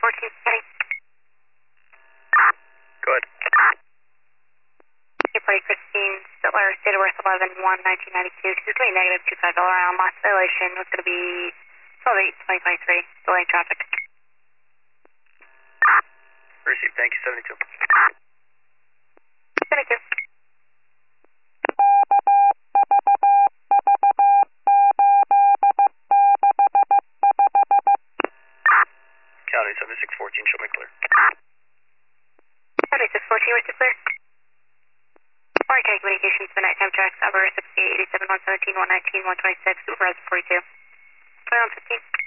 14, heading. Good. Party Christine Sittler, date of birth 11/1/1992. She's going to be -$25 around. Last violation was going to be 12/8/2023. Delaying traffic. Received, thank you, 72. 72. County 7614, show me clear. County 614, where's the clear? Alright, County Communications, the nighttime tracks, Alberta 68, 87, 117, 119, 126, Supervisor 42. 2115.